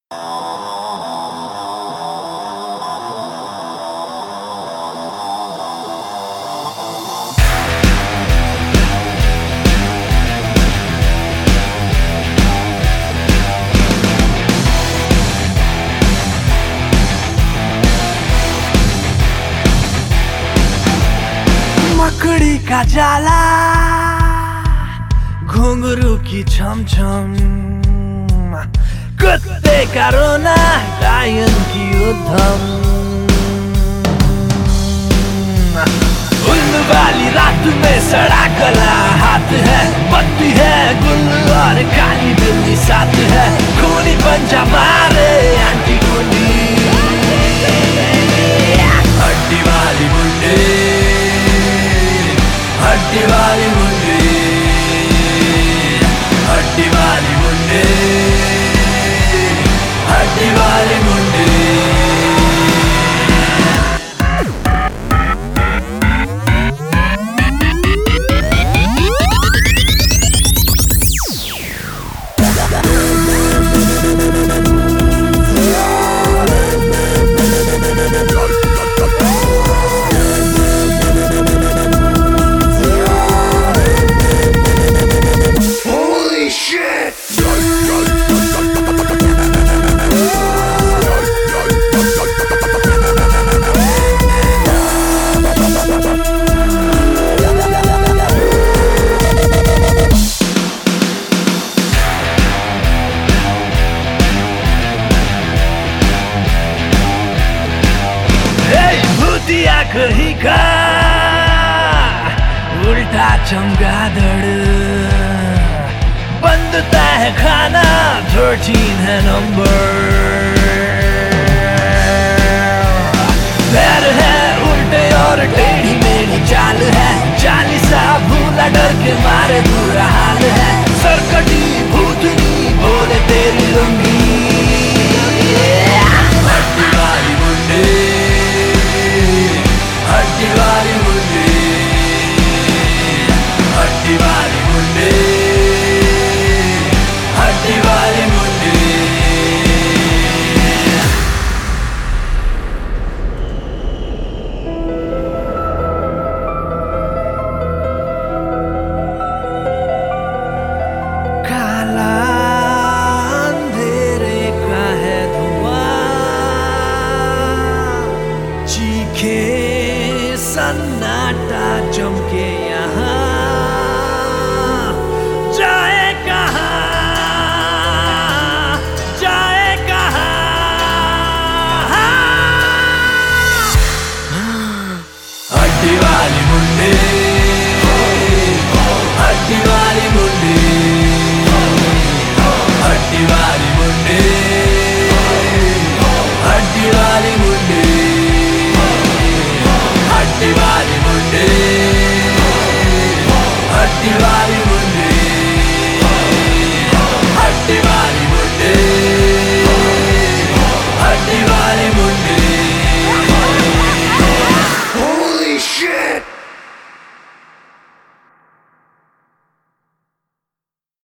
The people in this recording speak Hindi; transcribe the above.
मकड़ी का जाला, घुंघरू की छमछम, कुत्ते का रोना, लायन की उधम। उल्लू वाली रात में सड़ा गला हाथ है, बत्ती है गुल और काली बिल्ली साथ है, खूनी पंजा मारे आंटी गुंडी, हड्डी वाली मुंडी, हड्डी वाली मुंडी, हड्डी वाली मुंडी, हड्डी वाली मुंडी। कहीं का उल्टा चमगादड़, बंदता है खाना 13 है नंबर, पैर है उल्टे और टेढ़ी मेढ़ी चाल है, 40 भूला डर के मारे बुरा हाल है, सरकटी भूतनी बोले तेरी लुंगी